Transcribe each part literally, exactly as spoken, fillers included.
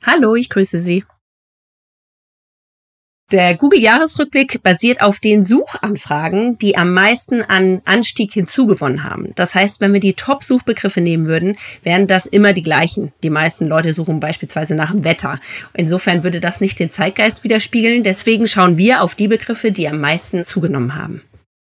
Hallo, ich grüße Sie. Der Google-Jahresrückblick basiert auf den Suchanfragen, die am meisten an Anstieg hinzugewonnen haben. Das heißt, wenn wir die Top-Suchbegriffe nehmen würden, wären das immer die gleichen. Die meisten Leute suchen beispielsweise nach dem Wetter. Insofern würde das nicht den Zeitgeist widerspiegeln. Deswegen schauen wir auf die Begriffe, die am meisten zugenommen haben.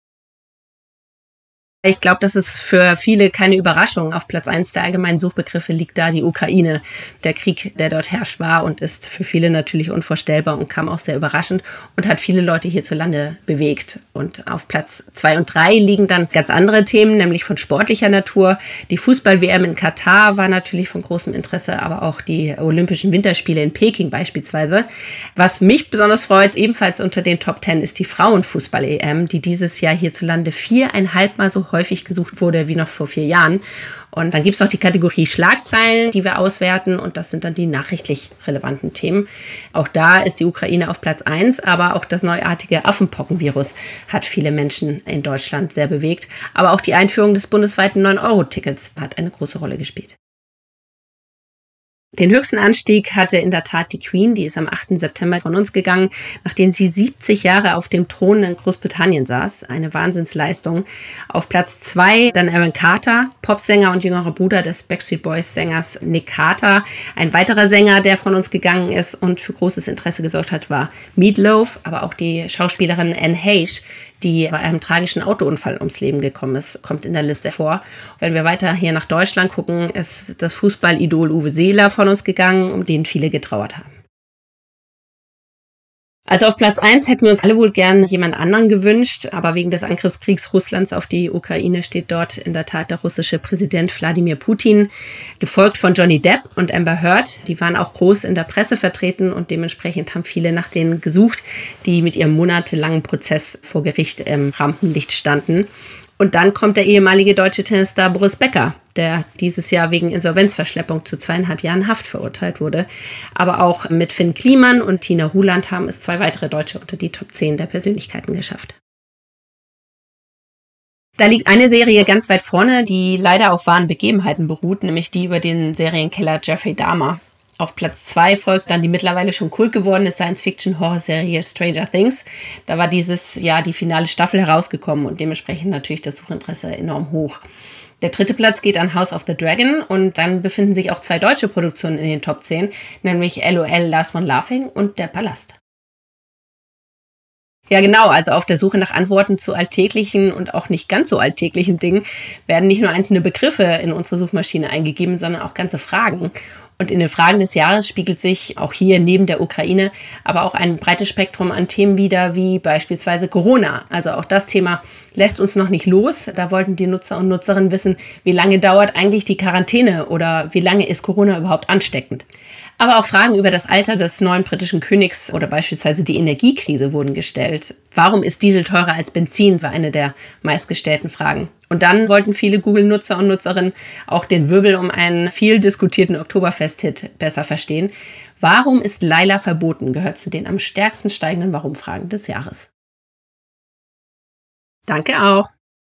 Ich glaube, das ist für viele keine Überraschung. Auf Platz eins der allgemeinen Suchbegriffe liegt da die Ukraine. Der Krieg, der dort herrscht, war und ist für viele natürlich unvorstellbar und kam auch sehr überraschend und hat viele Leute hierzulande bewegt. Und auf Platz zwei und drei liegen dann ganz andere Themen, nämlich von sportlicher Natur. Die Fußball-W M in Katar war natürlich von großem Interesse, aber auch die Olympischen Winterspiele in Peking beispielsweise. Was mich besonders freut, ebenfalls unter den Top Ten, ist die Frauenfußball-E M, die dieses Jahr hierzulande viereinhalb Mal so häufig gesucht wurde wie noch vor vier Jahren. Und dann gibt es noch die Kategorie Schlagzeilen, die wir auswerten. Und das sind dann die nachrichtlich relevanten Themen. Auch da ist die Ukraine auf Platz eins, aber auch das neuartige Affenpockenvirus hat viele Menschen in Deutschland sehr bewegt. Aber auch die Einführung des bundesweiten neun Euro Tickets hat eine große Rolle gespielt. Den höchsten Anstieg hatte in der Tat die Queen, die ist am achten September von uns gegangen, nachdem sie siebzig Jahre auf dem Thron in Großbritannien saß. Eine Wahnsinnsleistung. Auf Platz zwei dann Aaron Carter, Popsänger und jüngerer Bruder des Backstreet Boys Sängers Nick Carter. Ein weiterer Sänger, der von uns gegangen ist und für großes Interesse gesorgt hat, war Meat Loaf, aber auch die Schauspielerin Anne Heche, die bei einem tragischen Autounfall ums Leben gekommen ist, kommt in der Liste vor. Wenn wir weiter hier nach Deutschland gucken, ist das Fußballidol Uwe Seeler von uns gegangen, um den viele getrauert haben. Also auf Platz eins hätten wir uns alle wohl gern jemand anderen gewünscht, aber wegen des Angriffskriegs Russlands auf die Ukraine steht dort in der Tat der russische Präsident Wladimir Putin, gefolgt von Johnny Depp und Amber Heard. Die waren auch groß in der Presse vertreten und dementsprechend haben viele nach denen gesucht, die mit ihrem monatelangen Prozess vor Gericht im Rampenlicht standen. Und dann kommt der ehemalige deutsche Tennisstar Boris Becker, der dieses Jahr wegen Insolvenzverschleppung zu zweieinhalb Jahren Haft verurteilt wurde. Aber auch mit Finn Kliman und Tina Huland haben es zwei weitere Deutsche unter die Top zehn der Persönlichkeiten geschafft. Da liegt eine Serie ganz weit vorne, die leider auf wahren Begebenheiten beruht, nämlich die über den Serienkiller Jeffrey Dahmer. Auf Platz zwei folgt dann die mittlerweile schon kult gewordene Science-Fiction-Horrorserie Stranger Things. Da war dieses Jahr die finale Staffel herausgekommen und dementsprechend natürlich das Suchinteresse enorm hoch. Der dritte Platz geht an House of the Dragon und dann befinden sich auch zwei deutsche Produktionen in den Top zehn, nämlich LOL Last One Laughing und Der Palast. Ja, genau. Also auf der Suche nach Antworten zu alltäglichen und auch nicht ganz so alltäglichen Dingen werden nicht nur einzelne Begriffe in unsere Suchmaschine eingegeben, sondern auch ganze Fragen. Und in den Fragen des Jahres spiegelt sich auch hier neben der Ukraine aber auch ein breites Spektrum an Themen wider, wie beispielsweise Corona. Also auch das Thema lässt uns noch nicht los. Da wollten die Nutzer und Nutzerinnen wissen, wie lange dauert eigentlich die Quarantäne oder wie lange ist Corona überhaupt ansteckend. Aber auch Fragen über das Alter des neuen britischen Königs oder beispielsweise die Energiekrise wurden gestellt. Warum ist Diesel teurer als Benzin, war eine der meistgestellten Fragen. Und dann wollten viele Google-Nutzer und Nutzerinnen auch den Wirbel um einen viel diskutierten Oktoberfest-Hit besser verstehen. Warum ist Laila verboten? Gehört zu den am stärksten steigenden Warum-Fragen des Jahres. Danke auch.